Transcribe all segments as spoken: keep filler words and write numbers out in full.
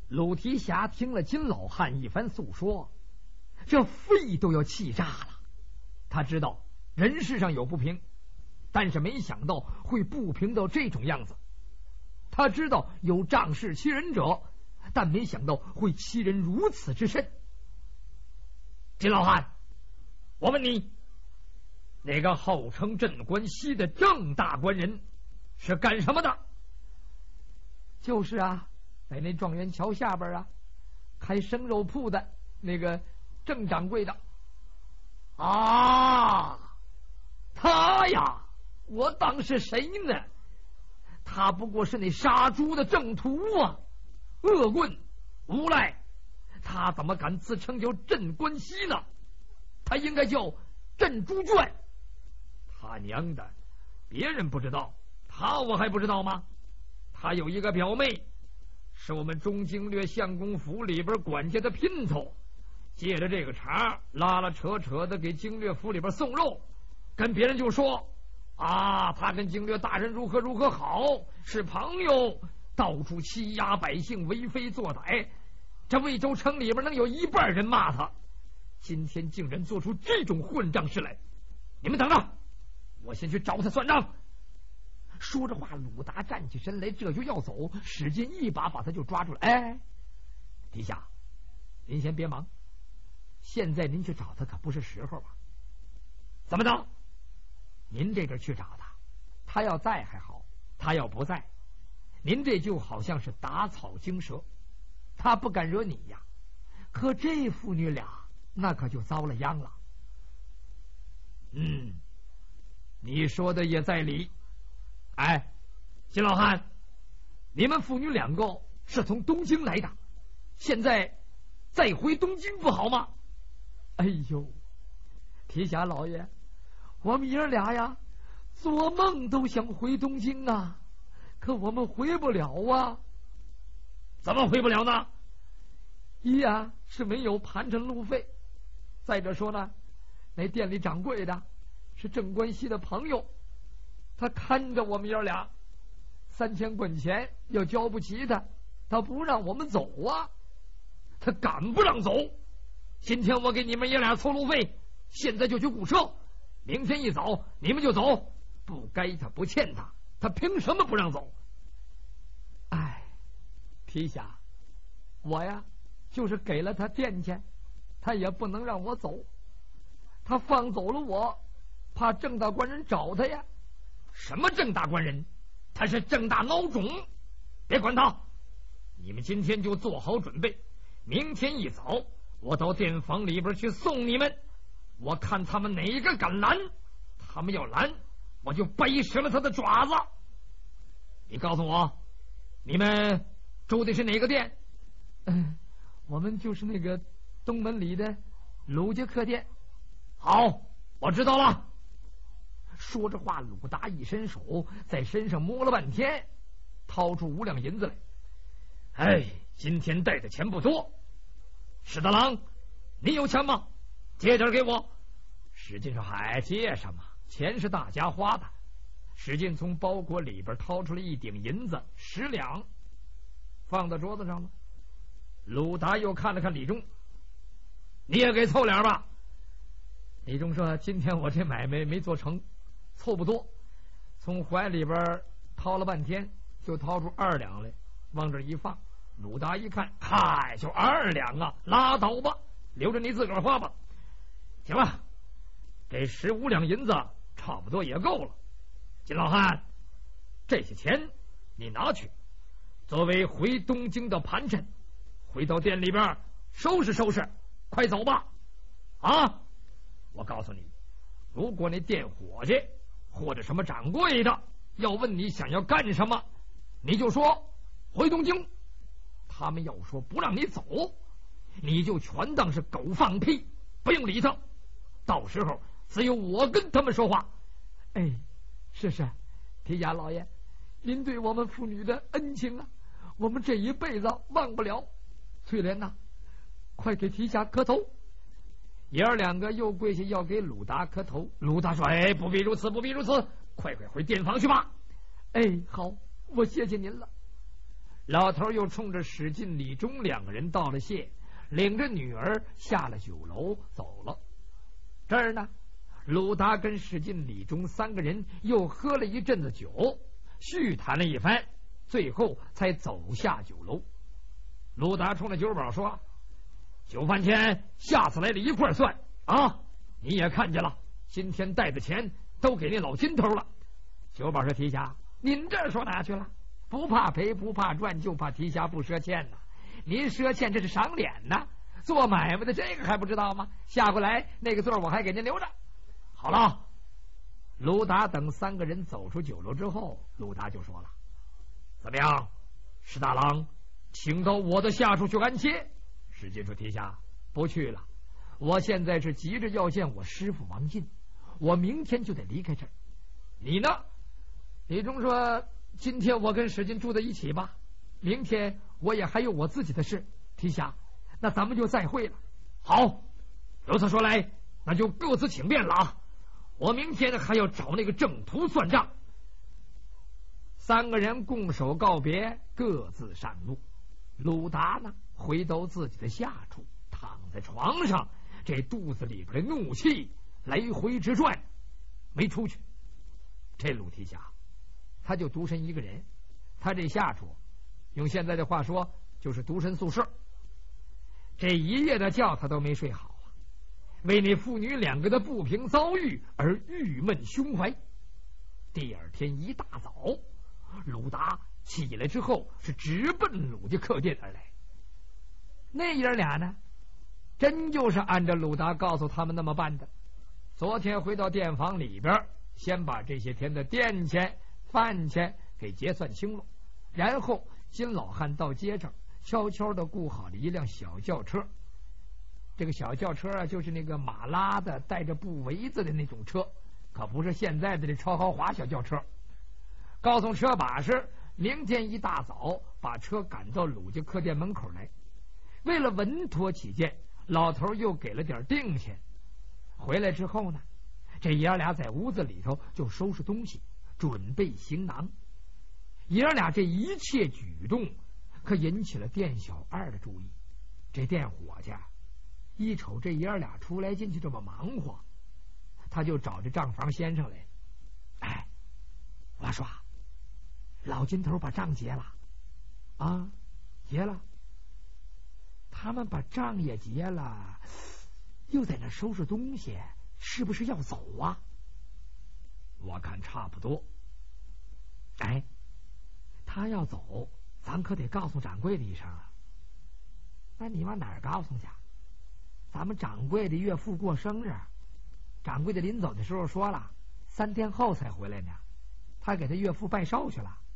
鲁提辖听了金老汉一番诉说，这肺都要气炸了。他知道人世上有不平，但是没想到会不平到这种样子。他知道有仗势欺人者，但没想到会欺人如此之甚。金老汉，我问你，那个号称镇关西的郑大官人是干什么的？就是啊，在那状元桥下边啊，开生肉铺的那个郑掌柜的。啊，他呀，我当是谁呢？他不过是那杀猪的郑屠啊，恶棍无赖，他怎么敢自称叫镇关西呢？他应该叫镇朱卷。他娘的，别人不知道，他我还不知道吗？他有一个表妹，是我们中经略相公府里边管家的姘头，借着这个茬拉拉扯扯的给经略府里边送肉，跟别人就说啊，他跟经略大人如何如何好，是朋友，到处欺压百姓，为非作歹。这魏州城里边能有一半人骂他，今天竟然做出这种混账事来！你们等着，我先去找他算账。说着话，鲁达站起身来，这就要走，使劲一把把他就抓住了。哎，陛下，您先别忙，现在您去找他可不是时候吧？怎么着？您这边去找他，他要在还好，他要不在，您这就好像是打草惊蛇，他不敢惹你呀。可这父女俩那可就遭了殃了。嗯，你说的也在理。哎，金老汉，你们父女两个是从东京来的，现在再回东京不好吗？哎呦，提辖老爷，我们爷儿俩呀，做梦都想回东京啊，可我们回不了啊。怎么回不了呢？一呀是没有盘缠路费，再者说呢，那店里掌柜的是镇关西的朋友，他看着我们爷儿俩，三千贯钱要交不起他，他不让我们走啊。他敢不让走？今天我给你们爷俩凑路费，现在就去雇车，明天一早你们就走。不该他不欠他，他凭什么不让走？哎，提辖，我呀就是给了他店钱，他也不能让我走。他放走了我，怕郑大官人找他呀。什么郑大官人？他是郑大孬种，别管他。你们今天就做好准备，明天一早我到店房里边去送你们，我看他们哪个敢拦，他们要拦，我就掰折了他的爪子。你告诉我，你们住的是哪个店？嗯，我们就是那个东门里的鲁家客店。好，我知道了。说着话，鲁达一伸手，在身上摸了半天，掏出五两银子来。哎，今天带的钱不多。史大郎，你有钱吗？借点给我。史进说：“嗨，借什么？钱是大家花的。”史进从包裹里边掏出了一顶银子，十两，放到桌子上了。鲁达又看了看李忠：“你也给凑两吧。”李忠说：“今天我这买卖没做成，凑不多。”从怀里边掏了半天，就掏出二两来，往这一放。鲁达一看，嗨，就二两啊，拉倒吧，留着你自个儿花吧。行了，这十五两银子差不多也够了。金老汉，这些钱你拿去，作为回东京的盘缠，回到店里边收拾收拾，快走吧。啊，我告诉你，如果那店伙计或者什么掌柜的要问你想要干什么，你就说回东京。他们要说不让你走，你就全当是狗放屁，不用理他。到时候只有我跟他们说话。哎，是是，提辖老爷，您对我们父女的恩情啊，我们这一辈子忘不了。翠莲呐、啊，快给提辖磕头。爷儿两个又跪下要给鲁达磕头。鲁达说：“哎，不必如此，不必如此，快快回店房去吧。”哎，好，我谢谢您了。 老头又冲着史进、李忠两个人道了谢，领着女儿下了酒楼走了。这儿呢，鲁达跟史进、李忠三个人又喝了一阵子酒，叙谈了一番，最后才走下酒楼。鲁达冲着酒保说：“酒饭钱下次来了一块算啊！你也看见了，今天带的钱都给那老金头了。”酒保说：“提辖，您这说哪去了？不怕赔不怕赚，就怕提辖不赊欠呐。您赊欠这是赏脸呐，做买卖的这个还不知道吗？下回来那个座我还给您留着。”好了，鲁达等三个人走出酒楼之后，鲁达就说了：“怎么样，史大郎，请到我的下处去安歇？”史进说：“提辖，不去了，我现在是急着要见我师父王进，我明天就得离开这儿。你呢？”李忠说：“今天我跟史进住在一起吧，明天我也还有我自己的事。提辖，那咱们就再会了。”好，如此说来，那就各自请便了啊！我明天还要找那个郑屠算账。三个人拱手告别，各自上路。鲁达呢，回到自己的下处，躺在床上，这肚子里边的怒气来回直转，没出去。这鲁提辖他就独身一个人，他这下处用现在的话说就是独身宿舍，这一夜的觉他都没睡好啊，为那父女两个的不平遭遇而郁闷胸怀。第二天一大早，鲁达起来之后是直奔鲁家客店而来。那爷俩呢，真就是按照鲁达告诉他们那么办的。昨天回到店房里边，先把这些天的店钱饭钱给结算清了，然后金老汉到街上悄悄的雇好了一辆小轿车。这个小轿车啊，就是那个马拉的带着布围子的那种车，可不是现在的这超豪华小轿车。告诉车把式，明天一大早把车赶到鲁家客店门口来。为了稳妥起见，老头又给了点定钱。回来之后呢，这爷俩在屋子里头就收拾东西，准备行囊。爷俩这一切举动可引起了店小二的注意。这店伙计一瞅这爷俩出来进去这么忙活，他就找这账房先生来：“哎，我说老金头把账结了啊，结了。他们把账也结了，又在那收拾东西，是不是要走啊？”“我看差不多。”“哎，他要走，咱可得告诉掌柜的一声啊。”“那你往哪儿告诉去？咱们掌柜的岳父过生日，掌柜的临走的时候说了，三天后才回来呢，他给他岳父拜寿去了。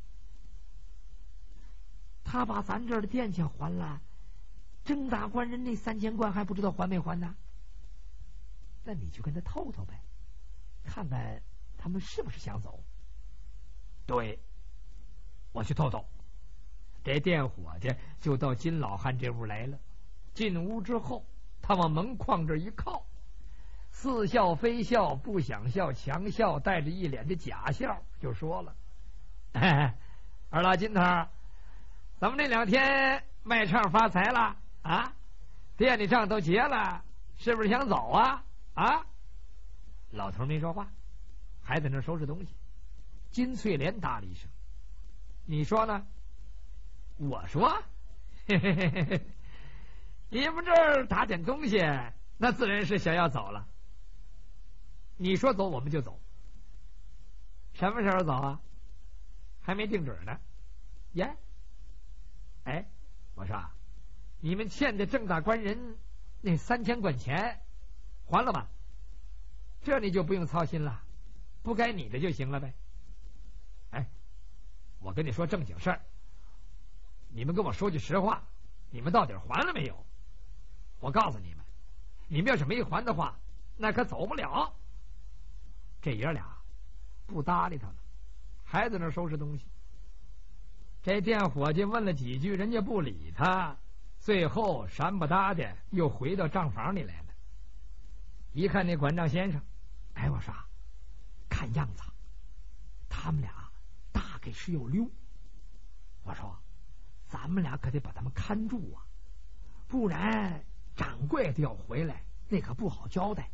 他把咱这儿的店钱还了，郑大官人那三千贯还不知道还没还呢。那你就跟他透透呗，看看他们是不是想走。”“对，我去透透。”这店伙计就到金老汉这屋来了。进屋之后，他往门框这一靠，似笑非笑，不想笑强笑，带着一脸的假笑，就说了：“哎，二老金头，咱们这两天卖唱发财了啊？店里账都结了，是不是想走啊？啊？”老头没说话，还在那收拾东西。金翠莲答了一声：“你说呢？”“我说，嘿嘿嘿嘿嘿，你们这儿打点东西，那自然是想要走了。你说走我们就走，什么时候走啊？还没定准呢。耶，哎，我说你们欠的郑大官人那三千贯钱还了吧？这你就不用操心了，不该你的就行了呗。哎，我跟你说正经事儿，你们跟我说句实话，你们到底还了没有？我告诉你们，你们要是没还的话，那可走不了。”这爷俩不搭理他了，还在那收拾东西。这店伙计问了几句，人家不理他，最后闪不搭的又回到账房里来了。一看那管账先生，哎，我说看样子他们俩大概是有溜。我说咱们俩可得把他们看住啊，不然掌柜的要回来，那可不好交代。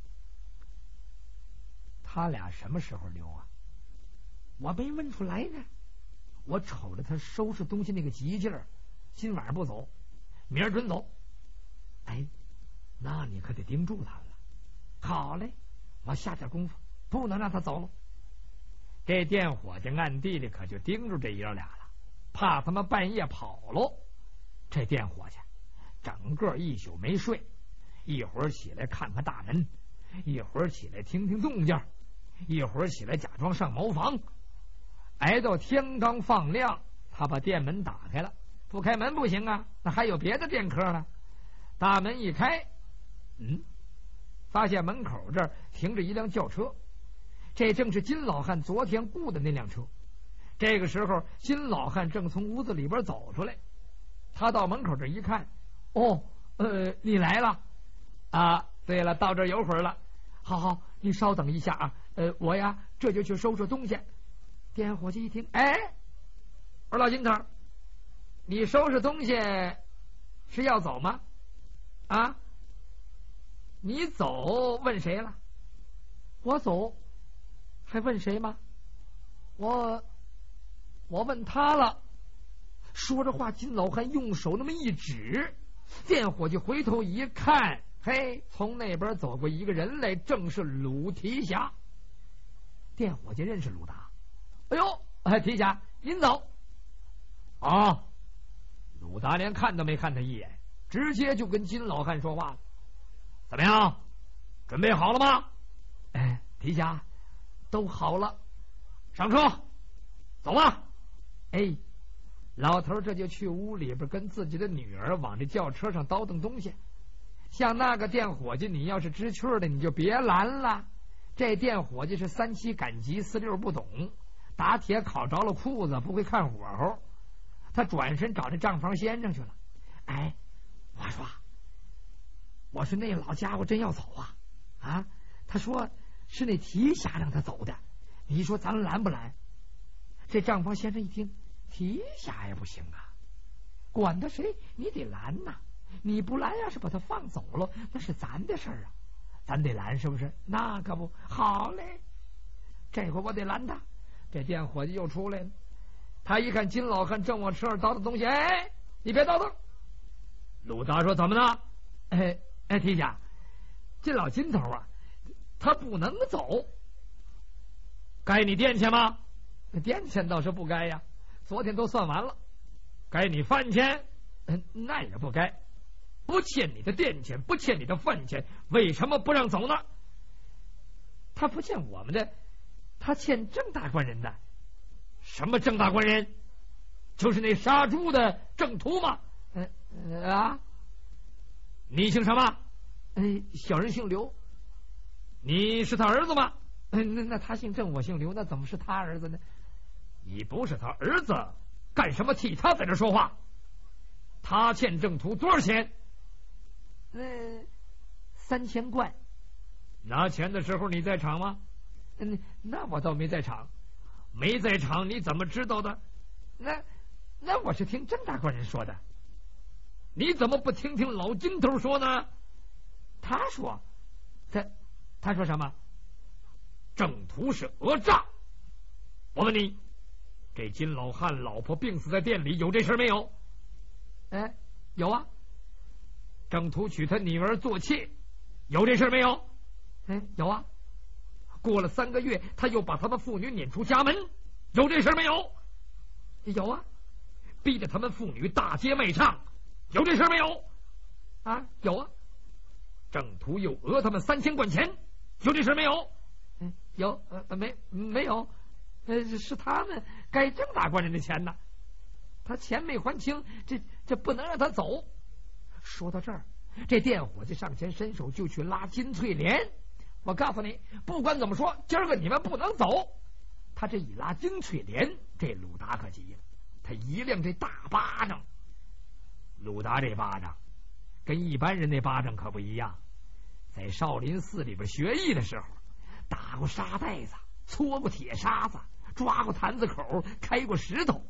他俩什么时候溜啊？我没问出来呢。我瞅着他收拾东西那个急劲儿，今晚上不走，明儿准走。哎，那你可得盯住他了。好嘞，我下点功夫，不能让他走了。这店伙计暗地里可就盯住这爷俩了，怕他们半夜跑喽。这店伙计整个一宿没睡，一会儿起来看看大门，一会儿起来听听动静，一会儿起来假装上茅房。挨到天刚放亮，他把店门打开了，不开门不行啊，那还有别的店客呢。大门一开，嗯，发现门口这儿停着一辆轿车，这正是金老汉昨天雇的那辆车。这个时候，金老汉正从屋子里边走出来，他到门口这一看，哦，呃，你来了啊？对了，到这有会儿了。好好，你稍等一下啊，呃，我呀这就去收拾东西。店伙计一听，哎，我说老金头，你收拾东西是要走吗？啊，你走问谁了？我走，还问谁吗？我我问他了。说着话，金老汉用手那么一指，店伙计回头一看，嘿，从那边走过一个人来，正是鲁提辖。店伙计认识鲁达。哎呦，哎，提辖，您走啊！鲁达连看都没看他一眼，直接就跟金老汉说话了。怎么样，准备好了吗？哎，提辖，都好了，上车，走吧。哎，老头这就去屋里边跟自己的女儿往这轿车上倒腾东西。像那个店伙计，你要是知趣的，你就别拦了。这店伙计是三七赶集，四六不懂。打铁烤着了裤子，不会看火候。他转身找这账房先生去了。哎，我说，我说那老家伙真要走啊！啊，他说是那提辖让他走的。你说咱拦不拦？这账房先生一听，提辖也不行啊，管他谁，你得拦呐！你不拦，要是把他放走了，那是咱的事儿啊，咱得拦，是不是？那可不好嘞，这回我得拦他。这店伙计又出来了，他一看金老汉正往车上倒腾东西，哎，你别倒腾。鲁达说：“怎么了？”哎哎，提辖，这老金头啊，他不能走。该你垫钱吗？垫钱倒是不该呀，昨天都算完了。该你饭钱？那也不该。不欠你的垫钱，不欠你的饭钱，为什么不让走呢？他不欠我们的。他欠郑大官人的。什么郑大官人？就是那杀猪的郑屠吗？呃啊，你姓什么？哎，小人姓刘。你是他儿子吗？那那他姓郑，我姓刘，那怎么是他儿子呢？你不是他儿子，干什么替他在这说话？他欠郑屠多少钱？呃，三千贯。拿钱的时候你在场吗？嗯，那我倒没在场。没在场你怎么知道的？那那我是听郑大官人说的。你怎么不听听老金头说呢？他说他他说什么？郑屠是讹诈。我问你，这金老汉老婆病死在店里，有这事没有？哎，有啊。郑屠娶他女儿做妾，有这事没有？哎，有啊。过了三个月，他又把他们父女撵出家门，有这事没有？有啊。逼着他们父女大街卖唱，有这事没有？啊，有啊。郑屠又讹他们三千贯钱，有这事没有？嗯，有，呃，没没有？呃，是他们该郑大官人的钱呢，他钱没还清，这这不能让他走。说到这儿，这店伙计上前伸手就去拉金翠莲。我告诉你，不管怎么说，今儿个你们不能走。他这一拉金翠莲，这鲁达可急了，他一亮这大巴掌。鲁达这巴掌跟一般人那巴掌可不一样，在少林寺里边学艺的时候，打过沙袋子，搓过铁沙子，抓过坛子口，开过石头，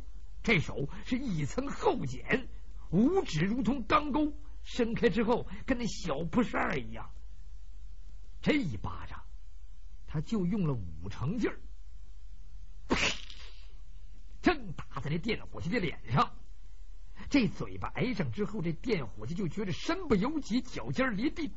这手是一层厚茧，五指如同钢钩，伸开之后跟那小扑扇一样。这一巴掌他就用了五成劲儿，正打在那电伙计的脸上。这嘴巴挨上之后，这电伙计就觉得身不由己，脚尖离地，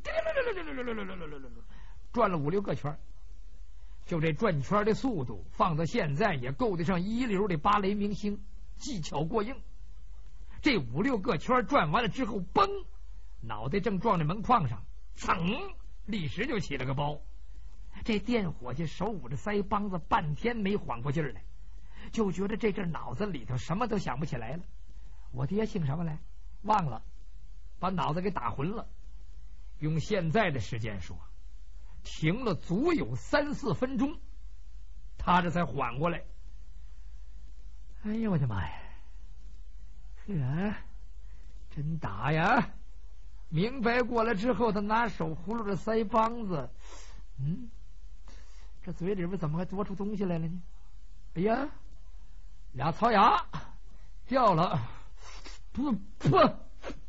转了五六个圈。就这转圈的速度，放到现在也够得上一流的芭蕾明星，技巧过硬。这五六个圈转完了之后，嘣，脑袋正撞在门框上，噌，立时就起了个包。这电伙计手捂着腮帮子，半天没缓过劲儿来，就觉得这阵脑子里头什么都想不起来了。我爹姓什么来？忘了，把脑子给打昏了。用现在的时间说，停了足有三四分钟，他这才缓过来。哎呀，我的妈呀！呵，真打呀！明白过来之后，他拿手葫芦着腮帮子，嗯，这嘴里边怎么还多出东西来了呢？哎呀，俩槽牙掉了！不不，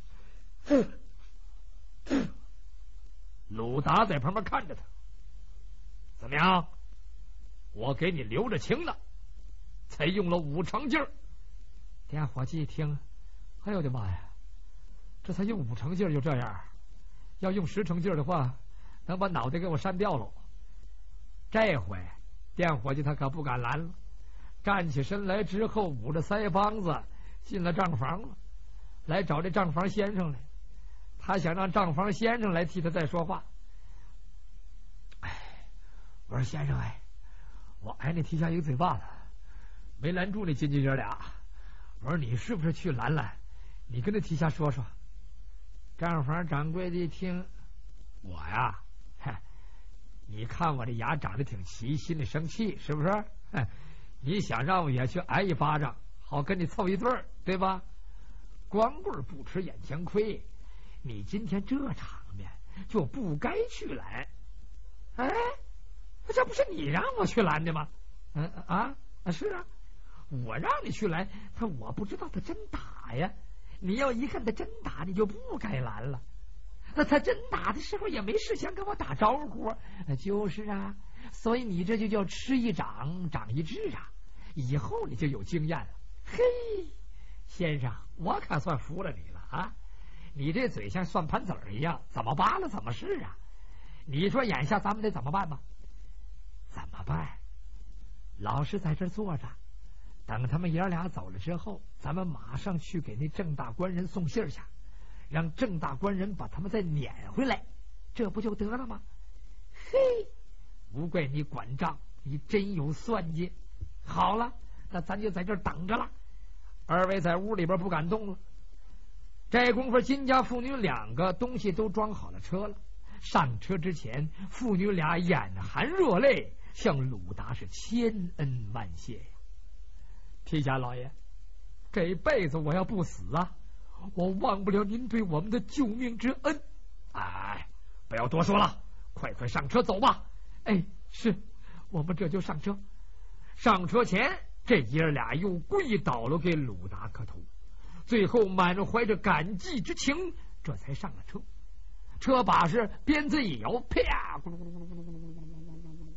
鲁达在旁边看着他，怎么样？我给你留着情呢，才用了五成劲儿。电伙计一听，哎呦我的妈呀，这才用五成劲儿就这样，要用十成劲儿的话，能把脑袋给我扇掉了。这回电伙计他可不敢拦了，站起身来之后，捂着腮帮子进了账房了，来找这账房先生来。他想让账房先生来替他再说话。哎，我说先生，哎，我挨那提下一个嘴巴子，没拦住那金金爷俩。我说你是不是去拦拦？你跟那提下说说。账房掌柜的一听，我呀，你看我这牙长得挺齐，心里生气是不是？你想让我也去挨一巴掌，好跟你凑一对儿，对吧？光棍不吃眼前亏，你今天这场面就不该去拦。哎，这不是你让我去拦的吗？嗯啊啊，是啊，我让你去拦他，我不知道他真打呀。你要一看他真打，你就不该拦了。那他真打的时候也没事先跟我打招呼，就是啊。所以你这就叫吃一掌长一智啊，以后你就有经验了。嘿，先生，我可算服了你了啊！你这嘴像算盘子儿一样，怎么扒拉怎么是啊？你说眼下咱们得怎么办吧？怎么办？老实在这坐着，等他们爷俩走了之后，咱们马上去给那郑大官人送信去，让郑大官人把他们再撵回来，这不就得了吗？嘿，无怪你管账，你真有算计。好了，那咱就在这儿等着了。二位在屋里边不敢动了。这功夫，金家父女两个东西都装好了车了。上车之前，父女俩眼含热泪，向鲁达是千恩万谢呀。提辖老爷，这辈子我要不死啊，我忘不了您对我们的救命之恩。哎，不要多说了，快快上车走吧。哎，是，我们这就上车。上车前，这爷俩又跪倒了给鲁达磕头，最后满怀着感激之情，这才上了车。车把式鞭子一摇，啪，咕噜咕噜咕噜咕噜咕噜咕噜咕噜，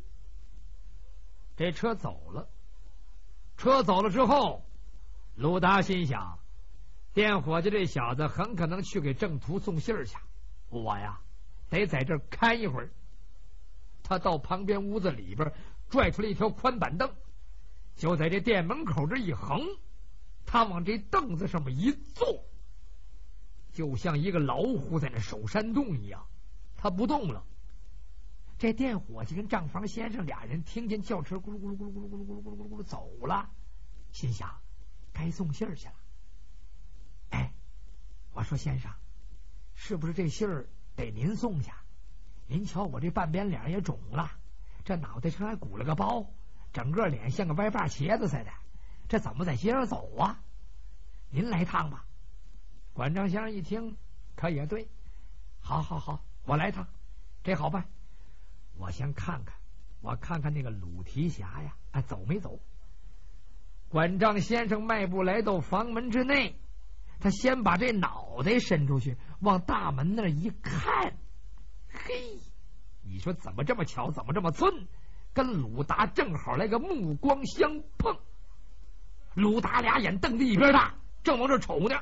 这车走了。车走了之后，鲁达心想，电伙计这小子很可能去给郑屠送信儿去，我呀得在这儿看一会儿。他到旁边屋子里边拽出了一条宽板凳，就在这店门口这一横，他往这凳子上面一坐，就像一个老虎在那守山洞一样，他不动了。这店伙计跟账房先生俩人听见轿车咕噜咕噜咕噜咕噜咕噜咕噜咕噜咕噜咕噜走了，心想该送信儿去了。哎，我说先生，是不是这信儿得您送去？您瞧我这半边脸也肿了，这脑袋上还鼓了个包，整个脸像个歪把茄子似的，这怎么在街上走啊？您来趟吧。管账先生一听，可也对，好好好，我来趟，这好办。我先看看，我看看那个鲁提辖呀，啊，走没走？ 馆长先生迈步来到房门之内，他先把这脑袋伸出去，往大门那儿一看，嘿，你说怎么这么巧，怎么这么寸，跟鲁达正好来个目光相碰。鲁达俩眼瞪得一边大，正往这瞅呢。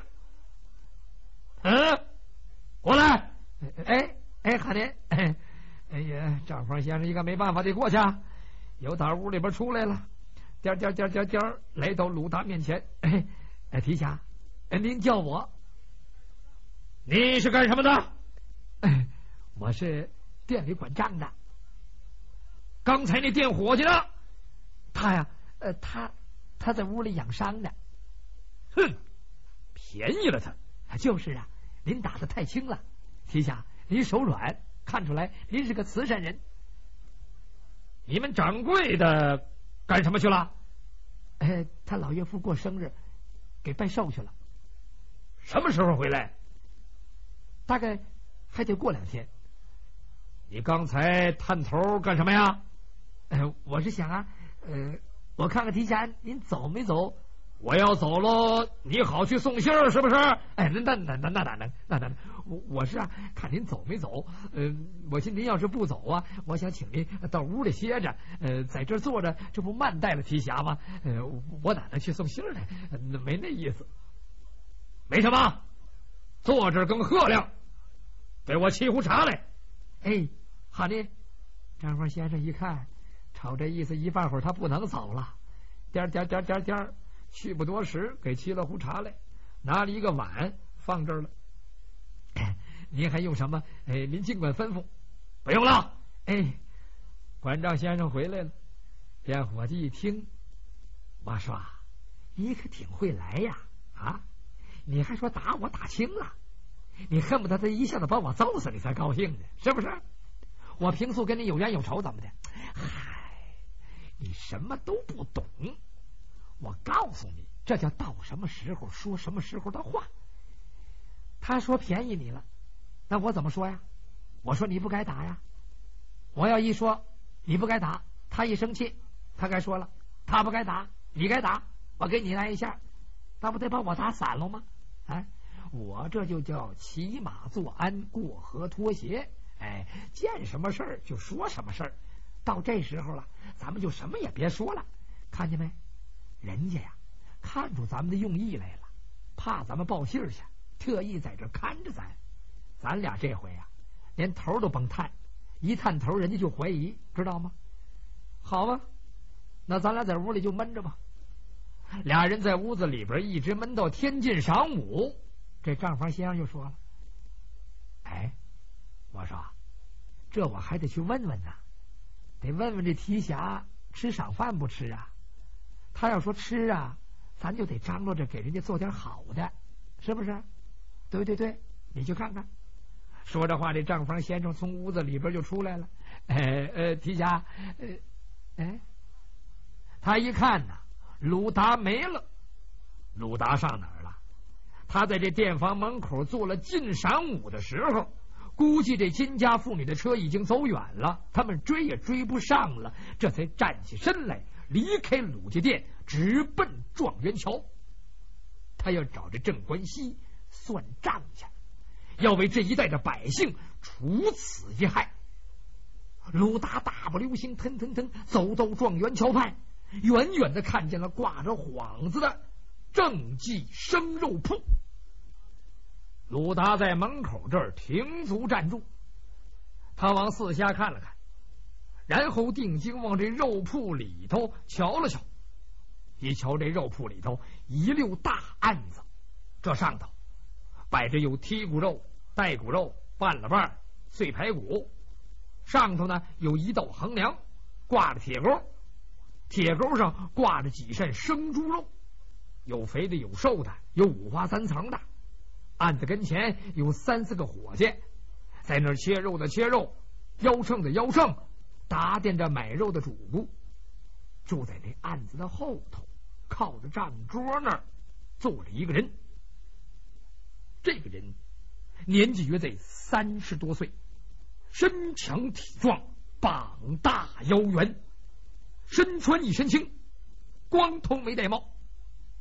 嗯，过来。哎哎，哈林，哎哎呀，张方先生一个没办法得过去，由打屋里边出来了，颠颠颠颠颠来到鲁达面前。哎哎，提辖，哎，您叫我？你是干什么的？哎，我是店里管账的。刚才那店伙计呢？他呀，呃，他他在屋里养伤呢。哼，便宜了他。就是啊，您打的太轻了，提辖，您手软，看出来您是个慈善人。你们掌柜的干什么去了？呃，他老岳父过生日，给拜寿去了。什么时候回来？大概还得过两天。你刚才探头干什么呀？呃，我是想啊，呃，我看看提辖您走没走？我要走喽，你好去送信儿，是不是？哎，那那那那那哪能？那那我我是啊，看您走没走？呃，我寻您要是不走啊，我想请您到屋里歇着，呃，在这坐着，这不慢待了提辖吗？呃，我哪能去送信儿呢？没那意思。没什么，坐这更喝亮，给我沏壶茶来。哎，好的。张花先生一看，瞅这意思，一半会儿他不能走了，颠颠颠颠颠。去不多时，给沏了壶茶来，拿了一个碗放这儿了。哎，您还用什么？哎，您尽管吩咐。不用了。哎，馆长先生回来了。店伙计一听，我说你可挺会来呀！啊，你还说打我打轻了，你恨不得他一下子把我揍死你才高兴呢，是不是？我平素跟你有冤有仇怎么的？嗨，你什么都不懂。我告诉你，这叫到什么时候说什么时候的话。他说便宜你了，那我怎么说呀？我说你不该打呀。我要一说你不该打，他一生气，他该说了，他不该打，你该打，我给你来一下，那不得把我打散了吗？哎，我这就叫骑马坐鞍，过河脱鞋。哎，见什么事儿就说什么事儿。到这时候了，咱们就什么也别说了，看见没？人家呀，看出咱们的用意来了，怕咱们报信去，特意在这看着咱。咱俩这回呀，连头都甭探，一探头人家就怀疑，知道吗？好吧，那咱俩在屋里就闷着吧。俩人在屋子里边一直闷到天近晌午。这账房先生就说了：“哎，我说这我还得去问问呢，得问问这提辖吃晌饭不吃啊？他要说吃啊，咱就得张罗着给人家做点好的，是不是？对对对，你去看看。”说这话，这账房先生从屋子里边就出来了。哎呃，提辖，呃，哎，他一看呐，鲁达没了。鲁达上哪儿了？他在这店房门口坐了近晌午的时候，估计这金家妇女的车已经走远了，他们追也追不上了，这才站起身来，离开鲁家店，直奔状元桥。他要找这郑关西算账去，要为这一带的百姓除此一害。鲁达大步流星，腾腾腾走到状元桥畔，远远的看见了挂着幌子的郑记生肉铺。鲁达在门口这儿停足站住，他往四下看了看，然后定睛往这肉铺里头瞧了瞧。一瞧这肉铺里头一溜大案子，这上头摆着有剔骨肉、带骨肉、半了瓣、碎排骨，上头呢有一道横梁，挂着铁钩，铁钩上挂着几扇生猪肉，有肥的有瘦的，有五花三层的。案子跟前有三四个伙计，在那儿切肉的切肉，腰秤的腰秤，打点着买肉的主顾。住在这案子的后头，靠着账桌那儿坐着一个人。这个人年纪约在三十多岁，身强体壮，膀大腰圆，身穿一身青，光头没戴帽，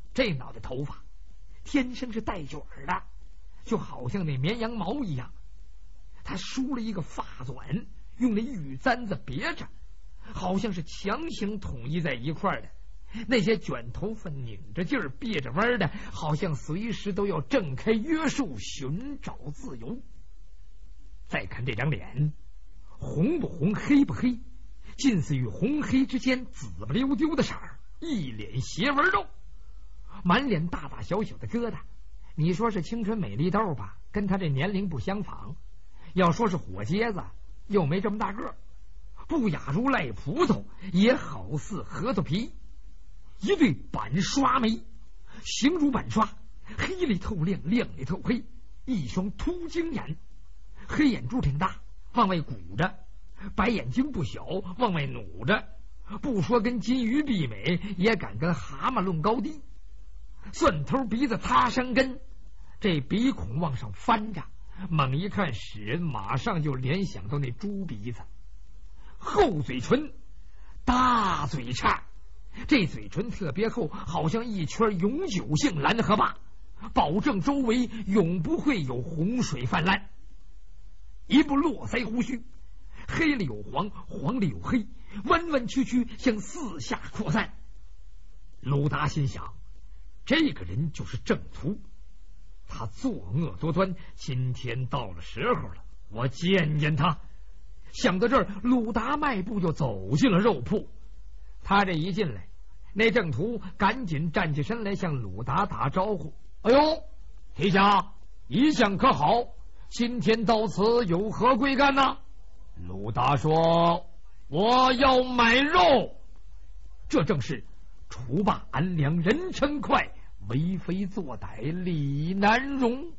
这脑袋头发天生是带卷的，就好像那绵羊毛一样。他梳了一个发纂，用那玉簪子别着，好像是强行统一在一块儿的。那些卷头发拧着劲儿别着弯的，好像随时都要挣开约束，寻找自由。再看这张脸，红不红，黑不黑，近似于红黑之间紫不溜丢的色儿，一脸斜纹肉，满脸大大小小的疙瘩。你说是青春美丽豆吧，跟他这年龄不相仿；要说是火疖子，又没这么大个儿，不亚如赖葡萄，也好似核桃皮。一对板刷眉，形如板刷，黑里透亮，亮里透黑，一双凸睛眼，黑眼珠挺大，往外鼓着，白眼睛不小，往外努着，不说跟金鱼媲美，也敢跟蛤蟆论高低。蒜头鼻子擦山根，这鼻孔往上翻着，猛一看使人马上就联想到那猪鼻子。厚嘴唇，大嘴叉，这嘴唇特别厚，好像一圈永久性蓝河坝，保证周围永不会有洪水泛滥。一部络腮胡须，黑里有黄，黄里有黑，弯弯曲曲向四下扩散。鲁达心想，这个人就是郑屠，他作恶多端，今天到了时候了，我见见他。想到这儿，鲁达迈步就走进了肉铺。他这一进来，那郑屠赶紧站起身来向鲁达打招呼：“哎呦，提辖一向可好？今天到此有何贵干呢？”鲁达说：“我要买肉。”这正是除霸安良，人称快，为非作歹，理难容。